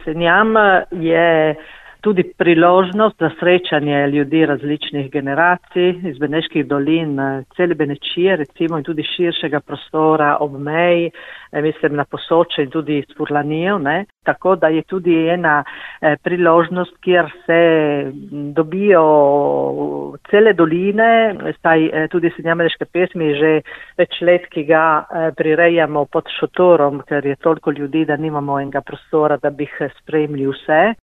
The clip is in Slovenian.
Senjam je tudi priložnost za srečanje ljudi različnih generacij iz Beneških dolin, cele Benečije, recimo in tudi širšega prostora ob meji, mislim na Posoče in tudi iz Furlanijev, ne. Tako da je tudi ena priložnost, kjer se dobijo cele doline, saj tudi senjamerške pesmi že več let, ki ga prirejamo pod šotorom, ker je toliko ljudi, da nimamo enega prostora, da bi jih spremljali vse.